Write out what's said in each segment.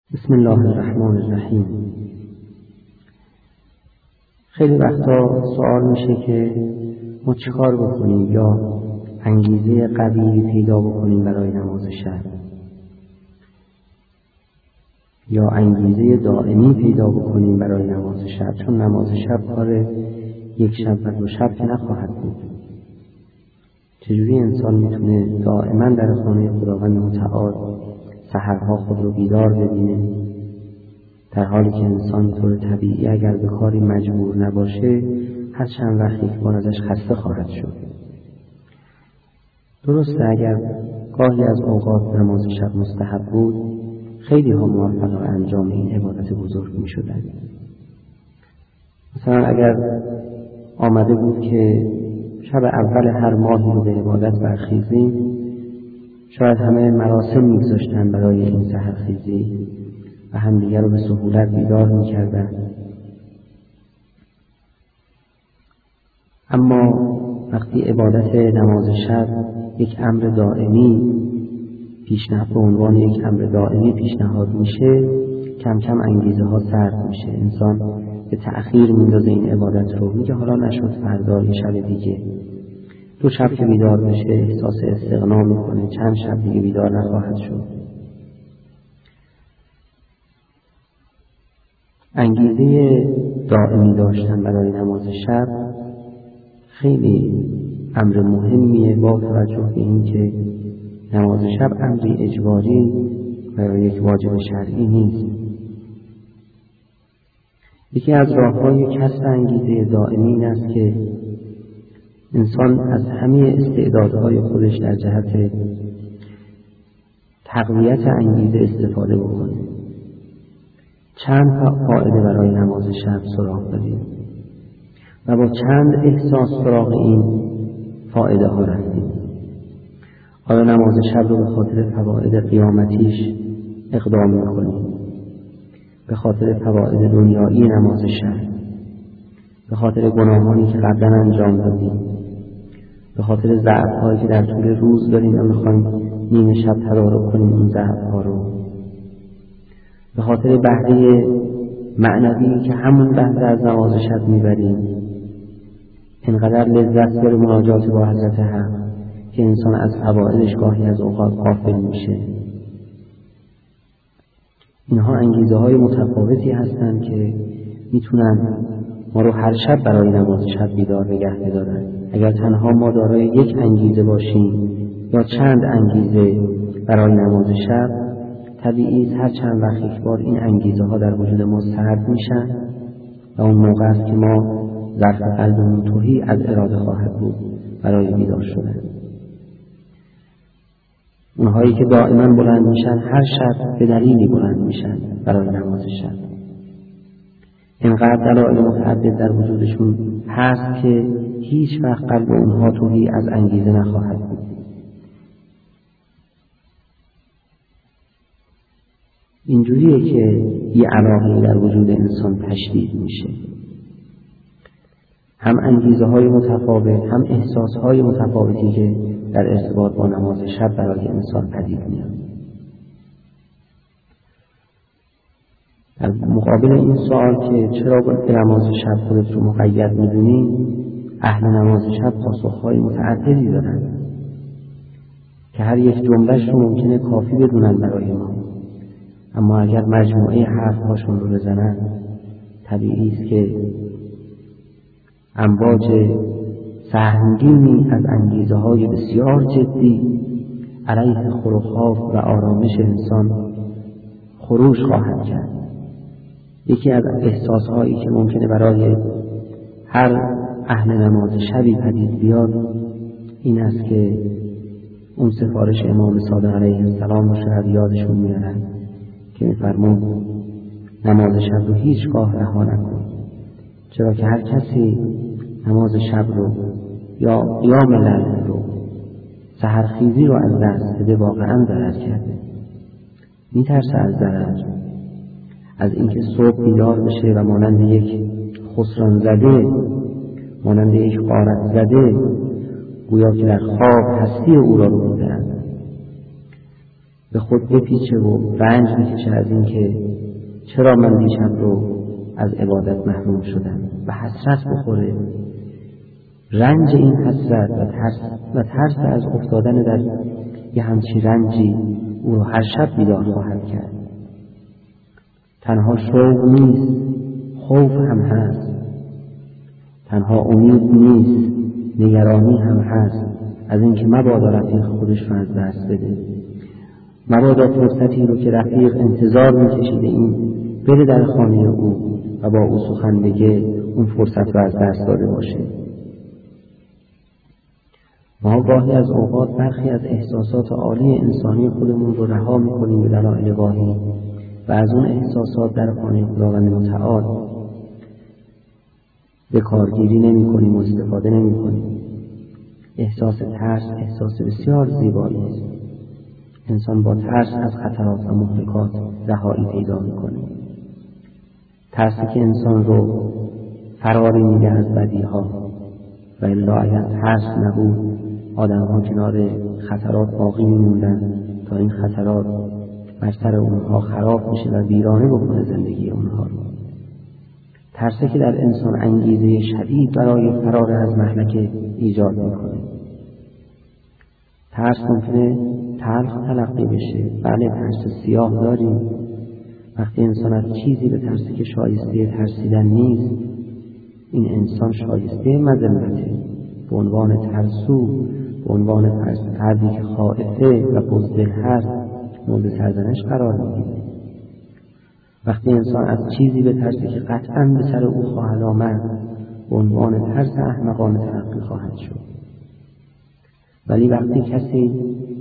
بسم الله الرحمن الرحیم. خیلی وقتا سوال میشه که ما چی کار بکنیم یا انگیزه قوی پیدا بکنیم برای نماز شب یا انگیزه دائمی پیدا بکنیم برای نماز شب، چون نماز شب کار یک شب و دو شب که نخواهد بود. چجوری انسان میتونه دائما در خانه خداوند متعال سحرها خود رو بیدار ببینه، در حالی که انسان طور طبیعی اگر به کاری مجبور نباشه هر چند وقت یک بار ازش خسته خواهد شد. درسته اگر گاهی از اوقات نماز شب مستحب بود، خیلی ها موفق به انجام این عبادت بزرگ می شدن. مثلا اگر آمده بود که شب اول هر ماهی رو به عبادت برخیزیم، شاید همه مراسم می‌گذاشتن برای این سحرخیزی و همدیگر رو به سهولت بیدار می‌کردن. اما وقتی عبادت نماز شب یک امر دائمی به عنوان یک امر دائمی پیشنهاد میشه، کم کم انگیزه ها سرد میشه. انسان به تأخیر میندازه این عبادت رو، میگه حالا نشد فردا یه شب دیگه. 2 شب که بیدار بشه احساس استغنا میکنه، چند شب دیگه بیدار نخواهد شد. انگیزه دائمی داشتن برای نماز شب خیلی امر مهمیه، با توجه به این که نماز شب امری اجباری و یک واجب شرعی نیست. یکی از راه‌های کسب انگیزه دائمی این است که انسان از همه استعدادهای خودش در جهت تقویت انگیزه استفاده بکنه. چند فایده برای نماز شب سراغ داریم و با چند احساس سراغ این فایده ها رفتیم. آیا نماز شب رو به خاطر فواید قیامتیش اقدام میکنیم، به خاطر فواید دنیایی نماز شب، به خاطر گناهانی که قبلا انجام دادیم، به خاطر ضعف‌هایی که در طول روز داریم و می‌خوایم نیمه شب تدارک کنیم این ضعف‌ها رو، به خاطر بهره معنوی که همون بهره از نماز شب میبریم، اینقدر لذت داره مناجات با حضرت حق که انسان از فوائدش گاهی از اوقات غافل میشه. اینها انگیزه‌های متفاوتی هستند که میتونن ما رو هر شب برای نماز شب بیدار نگه بدارن. اگر تنها ما دارای یک انگیزه باشیم یا چند انگیزه برای نماز شب، طبیعی هر چند وقت یک بار این انگیزه ها در وجود ما سرد میشن و اون موقع است که ما ظرف قلبمون تهی از اراده خواهد بود برای بیدار شدن. اونهایی که دائما بلند میشن هر شب به دلیلی بلند میشن برای نماز شب. اینقدر دلایل متعدد در وجودشون هست که هیچ وقت قلب اونها تهی از انگیزه نخواهد بود. اینجوریه که یه علاقه در وجود انسان تشدید میشه. هم انگیزه های متفاوت، هم احساس های متفاوتی که در ارتباط با نماز شب برای انسان پدید میاد. در مقابل این سوال که چرا به نماز شب خودت رو مقید میدونی، اهل نماز شب پاسخهای متعددی دارن که هر یک جملهش رو ممکنه کافی بدونن برای ما، اما اگر مجموعه حرفهاشون رو بزنن طبیعی است که امواج سهمگینی از انگیزه های بسیار جدی علیه خلق‌ها و آرامش انسان خروج خواهد کرد. یکی از احساسهایی که ممکنه برای هر اهل نماز شبی پدید بیاد این است که اون سفارش امام صادق علیه السلام رو شاید یادشون میارن که میفرمون نماز شب رو هیچگاه رها نکن، چرا که هر کسی نماز شب رو یا قیام لیل رو، سحرخیزی رو از دست بده واقعا ضرر کرده. میترسه از ضرر، از اینکه صبح بیدار بشه و مانند یک خسران زده، مانند یک غارت زده گویا که در خواب هستی او را رو می‌برد. به خود بپیچه و رنج بکشه از این که چرا من دیشب رو از عبادت محروم شدم و حسرت بخوره. رنج این حسرت و ترس از افتادن در یه همچی رنجی او رو هر شب بیدار خواهد کرد. تنها شوق نیست، خوف هم هست. تنها امید نیست، نگرانی هم هست از اینکه مبادا رفیق خودش رو از دست بده. مبادا فرصتی رو که رفیق انتظار می‌کشیده این بره در خانه او و با او سخن بگه اون فرصت رو از دست داده باشه. ما گاهی از اوقات برخی از احساسات عالی انسانی خودمون رو رها می‌کنیم به دلایل واهی و از اون احساسات در خانه خداوند متعال به کارگیری نمی‌کنیم و استفاده نمی‌کنیم. احساس ترس احساس بسیار زیبایی است. انسان با ترس از خطرات و مهلکات رهایی پیدا می‌کنه. ترسی که انسان رو فراری میده از بدیها و الا اگر ترس نبود آدم‌ها کنار خطرات باقی می‌موندن تا این خطرات بر سر اونها خراب میشه و ویرانه بکنه زندگی اونها رو. ترسی که در انسان انگیزه شدید برای فرار از مهلکه ایجاد می‌کنه. ترس ممکنه تلخ تلقی بشه. بله ترس سیاه داریم. وقتی انسان از چیزی به ترسی که شایسته ترسیدن نیست، این انسان شایسته مذلته. به عنوان ترسو، به عنوان فردی که خائفه و بزدل هست مورد سرزنش قرار میگیره. وقتی انسان از چیزی به ترسی که قطعاً به سر او خواهد آمد به عنوان ترس احمقانه تلقی خواهد شد. ولی وقتی کسی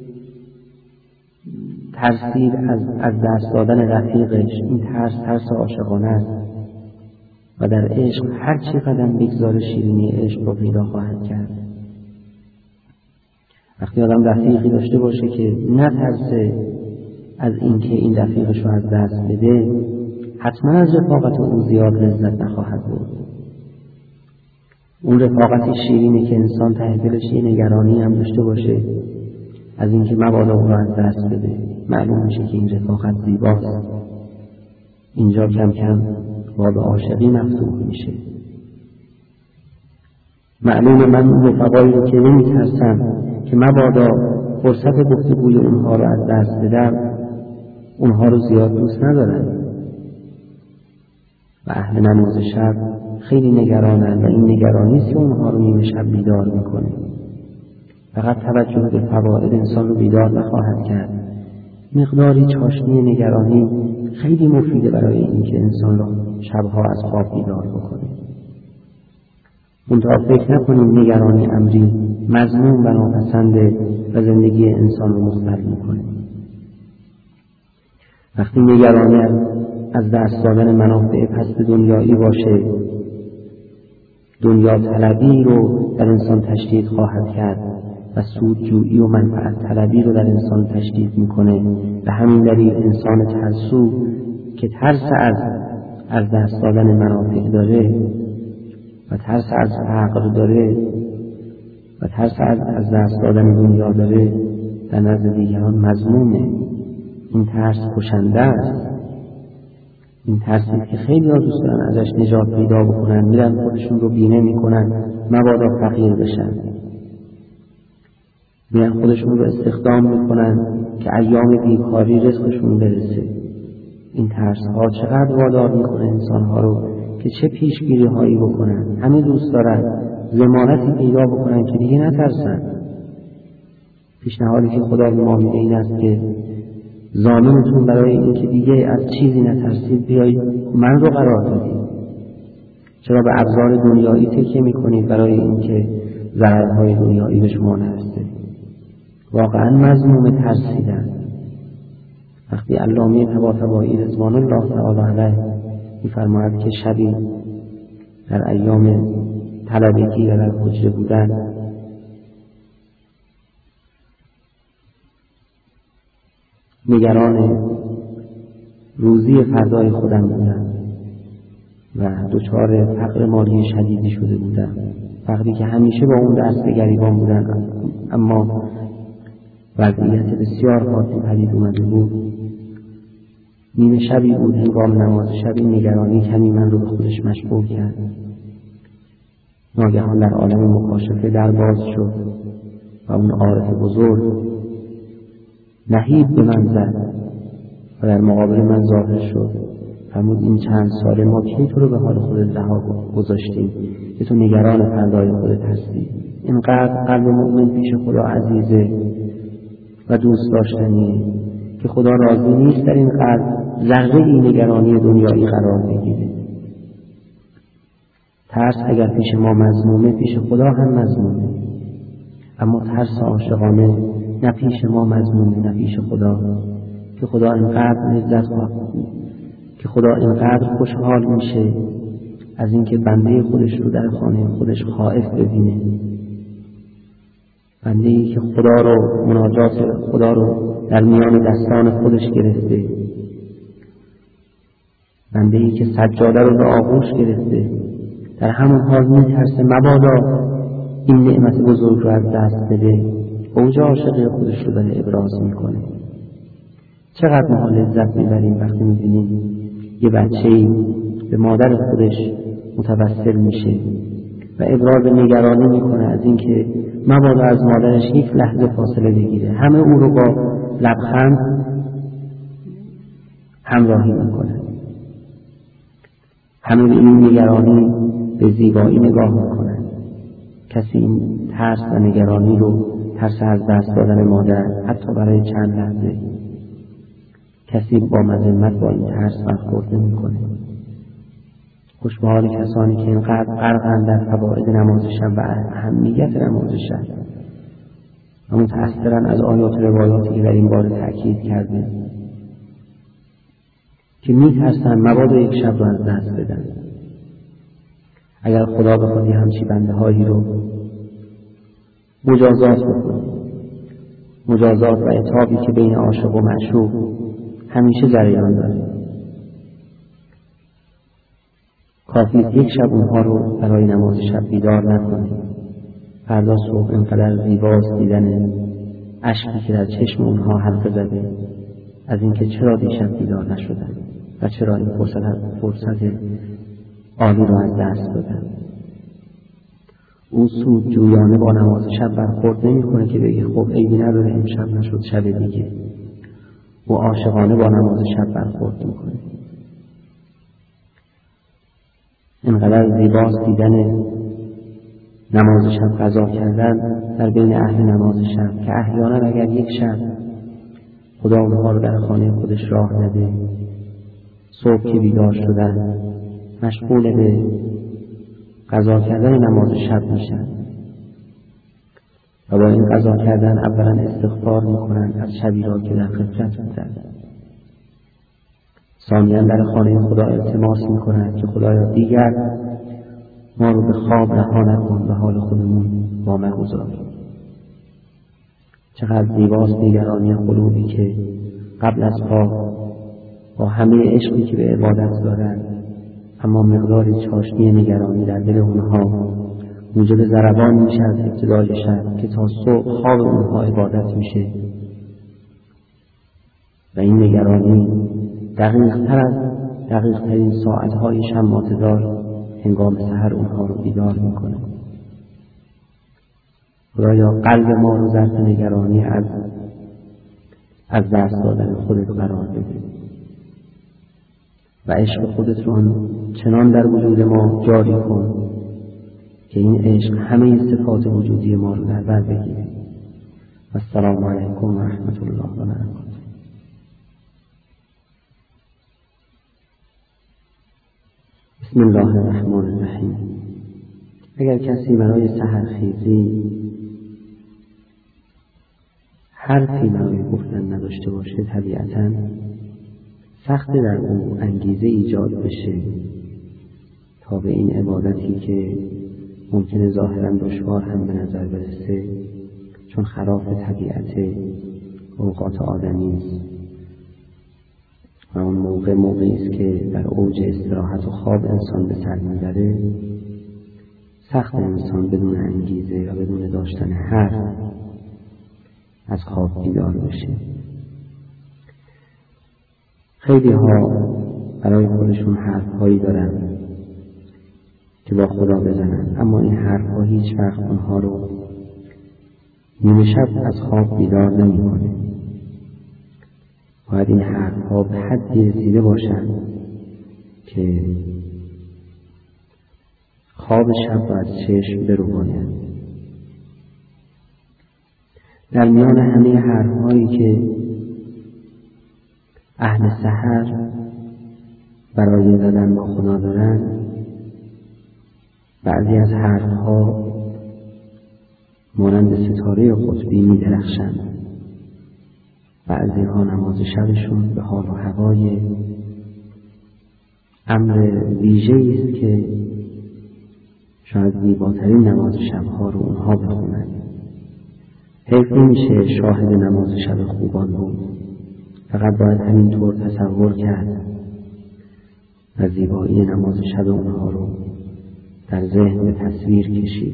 ترسید از دست دادن رفیقش، این ترس عاشقانه است و در عشق هر چی قدم بگذاره شیرینی عشق رو پیدا خواهد کرد. وقتی آدم رفیقی داشته باشه که نترسه از اینکه این رفیقش رو از دست بده، حتما از رفاقت او زیاد لذت نخواهد برد. اون رفاقت شیرینی که انسان ته دلش یه نگرانی هم داشته باشه از اینکه مبادا او رو از دست بده، معلوم میشه که این رفاقت زیباست. اینجا کم کم باب عاشقی مفتوح میشه. معلومه من اون رفقایی رو که نمیترسم که مبادا فرصت گفتگوی اونها رو از دست بدم، اونها رو زیاد دوست ندارم و اهل نماز شب خیلی نگرانن و این نگرانیست که اونها رو نیمه شب بیدار میکنه. فقط توجه به فواید انسان رو بیدار نخواهد کرد. مقداری چاشنی نگرانی خیلی مفیده برای اینکه انسان رو شبها از خواب بیدار بکنه. منتها فکر نکنیم نگرانی امری مذموم و ناپسنده و زندگی انسان رو مختل میکنه. وقتی نگرانی از دست دادن منافع پست دنیایی باشه، دنیا طلبی رو در انسان تشدید خواهد کرد و سودجویی و منفعت طلبی رو در انسان تشدید میکنه. به همین دلیل انسان ترسو که ترس از دست دادن منافع داره و ترس از فقر داره و ترس از دست دادن دنیا داره در نزد دیگران مذمومه. این ترس کشنده است. این ترسی که خیلی ها دوست دارن ازش نجات پیدا بکنن، میرن خودشون رو بینه میکنن مبادا فقیر بشن، میرن خودشون رو استخدام میکنن که ایام بیکاری رزقشون برسه. این ترس ها چقدر وادار میکنه انسان ها رو که چه پیشگیری هایی بکنن. همه دوست دارن ضمانتی پیدا بکنن که دیگه نترسن. پیشنهادی که خدا به ما میده این است که ضامنتون برای این که دیگه از چیزی نترسید بیایید من رو قرار بدید. چرا به ابزار دنیایی تکیه میکنید برای این که ضررهای دنیایی به شما نرسه؟ واقعا مذموم ترسیدن. وقتی علامه طباطبایی رضوان الله تعالی علیه می‌فرماید که شبی در ایام طلبگی و در حجره بودن نگران روزی فردای خودم بودم و دچار فقر مالی شدیدی شده بودم، فقری که همیشه با اون دست به گریبان بودن، اما وضعیت بسیار حادی پدید اومده بود. نیمه شبی بود، هنگام نماز شب. نگرانی کمی من رو به خودش مشغول کرد. ناگهان در عالم مکاشفه در باز شد و اون عارف بزرگ نهیب به من زد و در مقابل من ظاهر شد. فرمود این چند ساله ما کی تو رو به حال خودت رها گذاشتیم که تو نگران فردای خودت هستی؟ اینقدر قلب مؤمن پیش خدا عزیزه و دوست داشتنیه که خدا راضی نیست در این قلب ذره این نگرانی دنیایی قرار بگیره. ترس اگر پیش ما مذمومه، پیش خدا هم مذمومه. اما ترس عاشقانه نه پیش ما مذمومه نه پیش خدا، که خدا اینقدر خوشحال میشه از اینکه بنده خودش رو در خانه خودش خائف ببینه. بنده‌ای که خدا رو، مناجات خدا رو در میان دستان خودش گرفته، بنده‌ای که سجاده رو به آغوش گرفته، در همون حال می‌ترسه مبادا این نعمت بزرگ رو از دست بده. اوج عاشقی خودش رو داره ابراز میکنه. چقدر ما لذت میبریم وقتی میبینیم یه بچه‌ای به مادر خودش متوسل میشه و ابراز نگرانی میکنه از اینکه مبادا از مادرش یک لحظه فاصله بگیره. همه او رو با لبخند همراهی میکنه. همه به این نگرانی به زیبایی نگاه میکنن. کسی این ترس و نگرانی رو، ترس از دست دادن مادر حتی برای چند لحظه، کسی با مذمت با این ترس برخورد نمیکنه. خوش به حال کسانی که اینقدر غرقند در فواید نماز شب و اهمیت نماز شب و متأثرن از آیات و روایاتی که در این باره تأکید کرده که میترسن مبادا یک شب رو از دست بدن. اگر خدا بخواد همچی بنده هایی رو مجازات بکنه، مجازات و عتابی که بین عاشق و معشوق همیشه جریان داره، کافی یک شب اونها رو برای نماز شب بیدار نکنه. فردا صبح اینقدر زیباست دیدن اشکی که در چشم اونها حلقه زده از اینکه چرا دیشب بیدار نشدن و چرا این فرصت عالی رو از دست دادن. او سود جویانه با نماز شب برخورد نمی کنه که بگه خب عیبی نداره امشب نشد شب دیگه. او عاشقانه با نماز شب برخورد میکنه. اینقدر زیباست دیدن نماز شب قضا کردن در بین اهل نماز شب که احیانا اگر یک شب خدا اونها رو در خانه خودش راه نده، صبح که بیدار شدن مشغول به قضا کردن نماز شب میشن و با این قضا کردن اولا استغفار میکنن از شبی را که در غفلت بودن، ثانیاً در خانه خدا التماس میکنن که خدایا دیگر ما رو به خواب رها نکن، به حال خودمون وامه گذار. چقدر زیباست نگرانی قلوبی که قبل از خواب با همه عشقی که به عبادت دارن اما مقداری چاشنی نگرانی در دل اونها موجب ضربان میشه از ابتدای شب که تا صبح خواب اونها عبادت میشه و این نگرانی دقیق ترین ساعتهای شماتدار هنگام سحر اونها رو بیدار میکنه. خدایا قلب ما رو ظرف نگرانی از دست دادن خودت قرار بده و عشق خودت رو چنان در وجود ما جاری کن که این عشق همه صفات وجودی ما رو در بر بگیره. السلام علیکم و رحمت الله و برکاته. بسم الله الرحمن الرحیم. اگر کسی برای سحرخیزی حرفی برای گفتن نداشته باشه، طبیعتاً سخت در او انگیزه ایجاد بشه تا به این عبادتی که ممکنه ظاهراً دشوار هم به نظر برسه، چون خلاف طبیعت اوقات آدمی است و اون موقعی است که در اوج استراحت و خواب انسان به سر میبره، سخت انسان بدون انگیزه و بدون داشتن حرف از خواب بیدار بشه. خیلی ها برای خودشون حرفهایی دارن که با خدا بزنن، اما این حرفها هیچ وقت اونها رو نیمه شب از خواب بیدار نمی‌کنه. باید این حرفها به حدی رسیده باشن که خواب شب رو از چشم برو باید. در میان همه حرفهایی که اهل سحر برای زدن با خدا دارن، بعضی از حرفها مانند ستاره قطبی می درخشند. بعضی ها نماز شبشون به حال و هوای امر ویژه‌ای است که شاید زیباترین نماز شبها رو اونها بخونند. حیف نمیشه شاهد نماز شب خوبان بود، فقط باید همینطور تصور کرد و زیبایی نماز شب اونها رو در ذهن به تصویر کشید.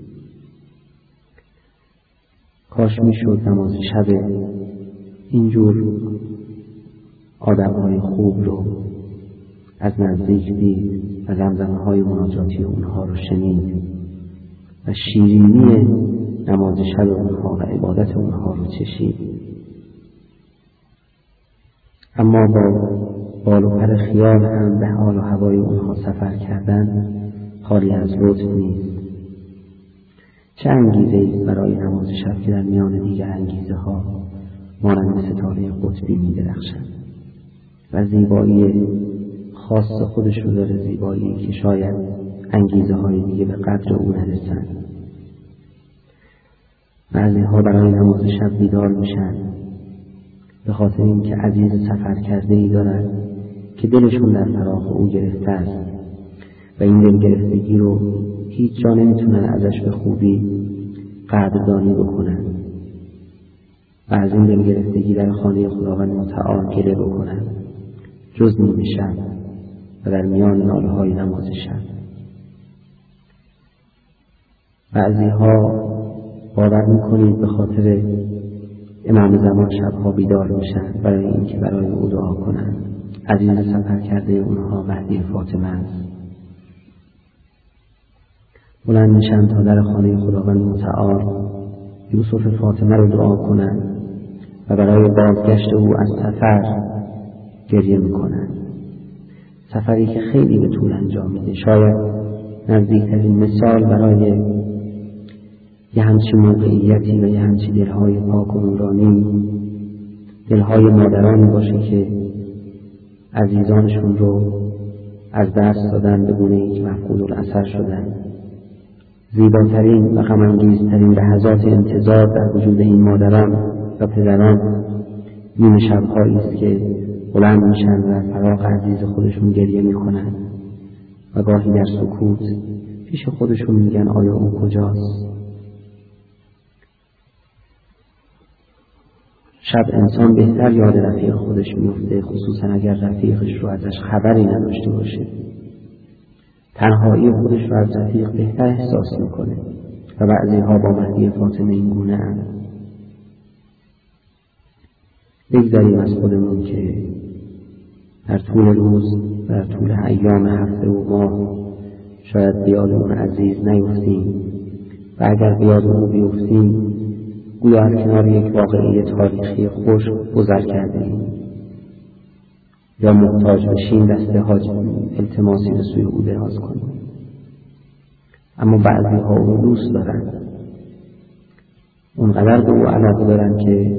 کاش میشد نماز شب اینجور آدم‌های خوب رو از نزدیک دید و زمزمه‌های مناجاتی اونها رو شنید و شیرینی نماز شب اونها و عبادت اونها رو چشید. اما با بال و پر خیال هم به حال و هوای اونها سفر کردن خالی از لطف نیست. چه انگیزه‌ای برای نماز شب که در میان دیگر انگیزه‌ها مانند ستاره قطبی می‌درخشند و زیبایی خاص خودش رو داره، زیبایی که شاید انگیزه‌های دیگه به قدر او نرسند. بعضی‌ها برای نماز شب بیدار میشن به خاطر اینکه عزیز سفر کرده‌ای دارن که دلشون در فراق او گرفته است و این دل گرفتگی رو هیچ جا نمیتونن ازش به خوبی قدردانی بکنن و از این دل گرفتگی در خانه خداوند متعال گله بکنن جز نیمه شب و در میان ناله‌های نماز شب. بعضی‌ها باور میکنید به خاطر امام زمان شبها بیدار میشن برای اینکه برای او دعا کنن. عزیز سفر کرده اونها مهدی فاطمه است. بلند میشن تا در خانه خداوند متعال یوسف فاطمه رو دعا کنن و برای بازگشت او از سفر گریه میکنن. سفری که خیلی به طول انجام میده. شاید نزدیکترین مثال برای یه همچین موقعیتی و یه همچین دلهای پاک و نورانی دلهای مادرانی باشه که عزیزانشون رو از دست دادن به گونه ای که مفقود الاثر شدن. زیباترین و غم‌انگیزترین لحظات انتظار در وجود این مادران و پدران نیمه شب‌هایی است که بلند میشن و فراق عزیز خودشون گریه میکنن و گاهی در سکوت پیش خودشون میگن آیا او کجاست؟ شب انسان بهتر یاد رفیق خودش میفته، خصوصا اگر رفیقش رو ازش خبری نداشته باشه. تنهایی خودش رو از رفیق بهتر احساس میکنه و بعضی‌ها با مهدی فاطمه این گونه هم. بگذاریم از خودمون که در طول روز و در طول ایام هفته و ماه شاید بیاد اون عزیز نیفتیم و اگر بیاد اون بیفتیم گویا از کنار یک واقعه تاریخی خوش گذر کردیم یا محتاج بشیم دست حاج التماسی به سوی او دراز کنیم. اما بعضی ها او دوست دارن، اونقدر به او علاقه دارن که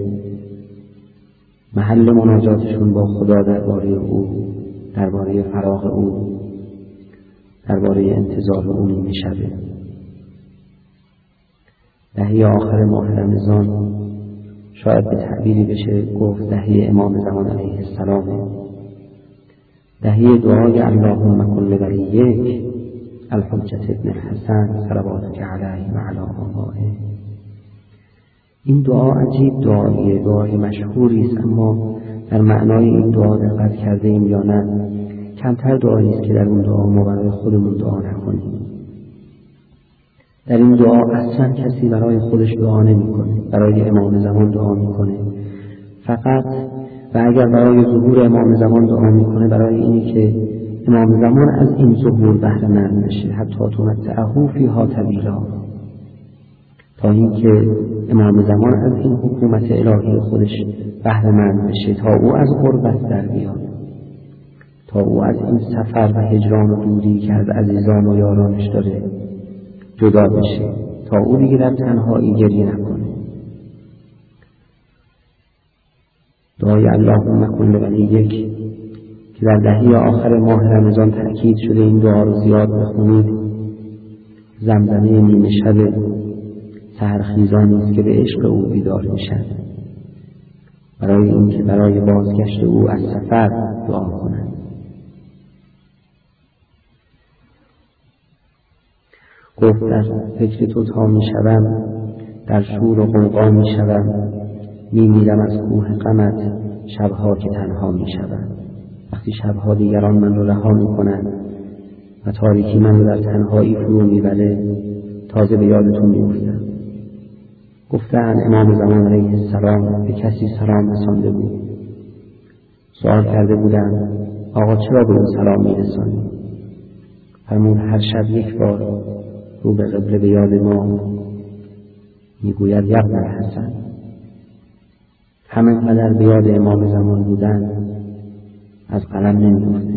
محل مناجاتشون با خدا درباره او، درباره فراق او، درباره انتظار او نیمه شبه. دهه آخر ماه رمضان شاید به تعبیری بشه گفت دهه امام زمان علیه السلام، دهه دعای اللهم کل ولیک الحجة ابن الحسن صلواتک علیه و علی آبائه. این دعا عجیب دعاییه، دعای مشهوری است، اما در معنای این دعا دقت کرده ایم یا نه کمتر دعایی است که در اون دعا ما برای خودمون دعا نکنیم. در این دعا اصلا کسی برای خودش دعا نمی‌کنه، برای امام زمان دعا می‌کنه فقط، و اگر برای ظهور امام زمان دعا می‌کنه برای اینی که امام زمان از این ظهور بهره مند بشه، حتی تمتعه فیها طویلا، تا اینکه امام زمان از این حکومت الهی خودش بهره مند بشه، تا او از غربت در بیاد، تا او از این سفر و هجران و دوری که از عزیزان و یارانش داره جدا بشه، تا او دیگه در تنهایی گریه نکنه. دعای اللهم کن لولیک که در دهه آخر ماه رمضان تأکید شده این دعا رو زیاد بخونید، زمزمه نیمه شب سحرخیزانی است که به عشق او بیدار میشن، برای اینکه برای بازگشت او از سفر دعا کنند. گفت در فکر تو تا میشوم، در شور و غوغا میشوم، میمیرم از کوه غمت شبها که تنها میشوم. وقتی شبها دیگران من رو رها میکنند و تاریکی من رو در تنهایی فرو میبره، تازه به یادتون میافتم. گفتن امام زمان علیه السلام به کسی سلام رسانده بود. سوال کرده بودن آقا چرا به اون سلام میرسانی؟ فرمود هر شب یک بار رو به قبله به یاد ما میگوید یبن الحسن. همه قدر به یاد امام زمان بودن از قلم نمی‌افته.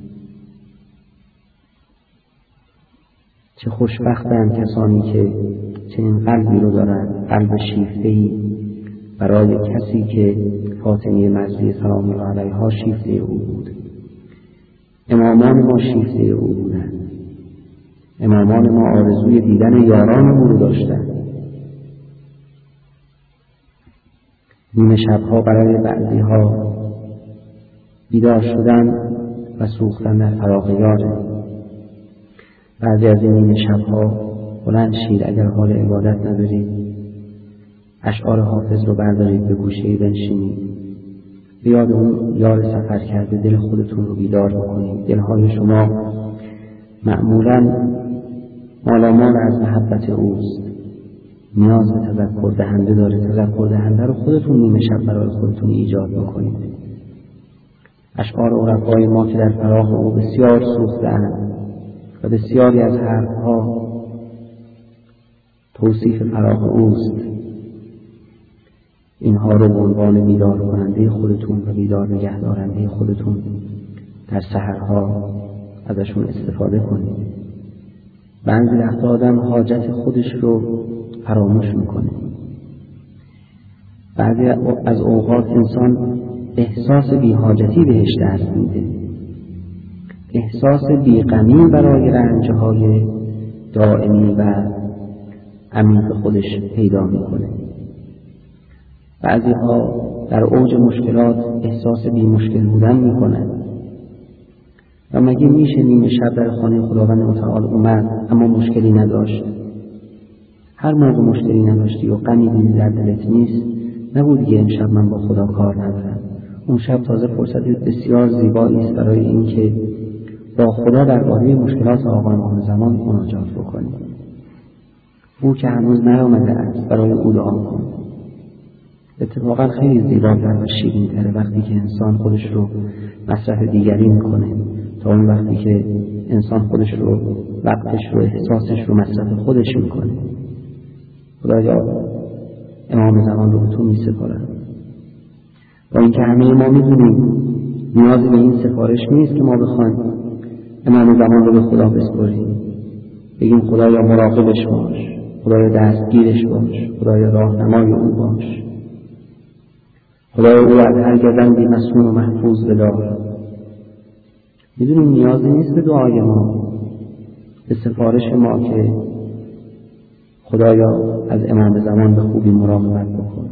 چه خوشبختند کسانی که چنین قلبی رو دارند، قلب شیفته‌ای برای کسی که فاطمه مزدی سلام الله علیها شیفته او بود. امامان ما شیفته او بودند. امامان ما آرزوی دیدن یاران او رو داشتند. نیمه شبها برای بعضی‌ها بیدار شدن و سوختن در فراق یاره. بعضی از این نیمه شبها بلند شید، اگر حال عبادت ندارید اشعار حافظ رو بردارید به گوشه بنشینید، به یاد اون یار سفر کرده دل خودتون رو بیدار بکنید. دلهای شما معمولاً مالامال از محبت اوست، نیاز به تذکر دهنده داره. تذکر دهنده رو خودتون نیمه شب برای خودتون ایجاد بکنید. اشعار عرفای ما که در فراق او بسیار سوخته‌اند و بسیاری از حرفها توصیف فراق اوست، اینها رو به عنوان بیدار کننده خودتون و بیدار نگه دارنده خودتون در سحرها ازشون استفاده کنید. بعضی وقتا آدم حاجت خودش رو فراموش میکنه. بعضی از اوقات انسان احساس بی‌حاجتی بهش دست میده، احساس بی‌غمی برای رنجهای دائمی و عمیق خودش پیدا میکنه. بعضی‌ها در اوج مشکلات احساس بی‌مشکل بودن میکنن. و مگه میشه نیمه شب در خانه خداوند متعال اومد اما مشکلی نداشت؟ هر موقع مشکلی نداشتی و غمی دیدی در دلت نیست، نبود دیگه امشب من با خدا کار ندارم. اون شب تازه فرصت بسیار زیبایی است برای اینکه با خدا درباره مشکلات آقا امام زمان مناجات بکنی. او که هنوز نیامده است برای او دعا کن. اتفاقا خیلی زیباتر و شیرین‌تره وقتی که انسان خودش رو مصرف دیگری میکنه تا اون وقتی که انسان خودش رو، وقتش رو، احساسش رو مصرف خودش میکنه. خدایا امام زمان رو به تو میسپارم. با اینکه همه ما میدونیم نیازی به این سفارش نیست که ما بخوایم امام زمان رو به خدا بسپاریم، بگیم خدایا مراقبش باش، خدایا دستگیرش باش، خدایا راهنمای او باش، خدایا او از هر گزندی مسئول و محفوظ بدار. میدونیم نیازی نیست به دعای ما، به سفارش ما که خدایا از امام زمان به خوبی مراقبت بکن.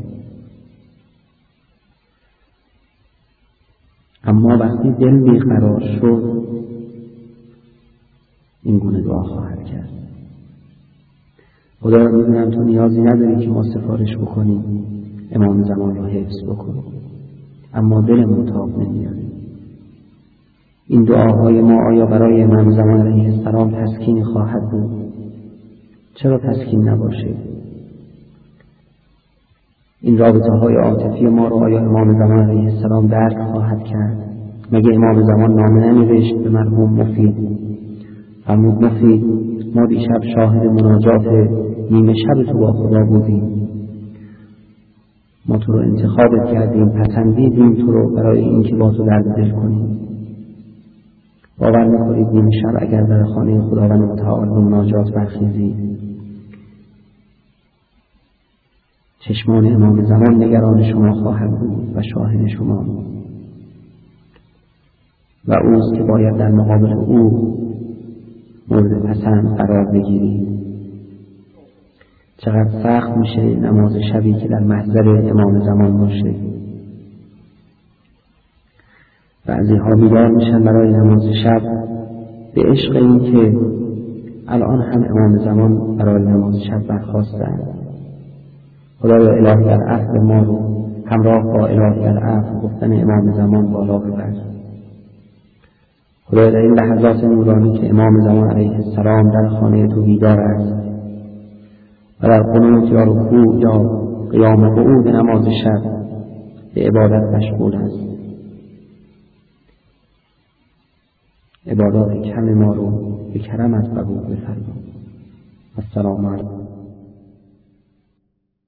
اما وقتی دل بیقرار شد این گونه دعا خواهد کرد. خدایا میدونم تو نیازی نداری که ما سفارش بکنیم امام زمان رو حفظ بکنیم، اما دلمون تاب نمیاره. این دعاهای ما آیا برای امام زمان علیه السلام تسکینی خواهد بود؟ چرا تسکین نباشه؟ این رابطه های عاطفی ما رو آیا امام زمان علیه السلام درک خواهد کرد؟ مگه امام زمان نامه ننوشت به مرحوم مفید؟ فرمود مفید ما دیشب شاهد مناجات نیمه شب تو با خدا بودیم، ما تو رو انتخابت کردیم، پسندیدیم تو رو برای اینکه با تو درد دل کنیم. باور میکنید نیمه شب اگر در خانه خداوند متعال به مناجات برخیزید، چشمان امام زمان نگران شما خواهد بود و شاهد شما، و اوست که باید در مقابل او مورد پسند قرار بگیرید. چقدر سخت میشه نماز شبی که در محضر امام زمان باشه. بعضی ها بیدار میشن برای نماز شب به عشق این که الان هم امام زمان برای نماز شب برخاستند. خدایا الهی در عهد ما رو همراه با الهی در عهد گفتن امام زمان بالا ببر. خدایا در این لحظات نورانی که امام زمان علیه السلام در خانه تو بیدار است و در قنوت یا رکوع یا قیام قعود نماز شب به عبادت مشغول است، عبادات کم ما رو به کرمت قبول بفرما. السلام علیکم.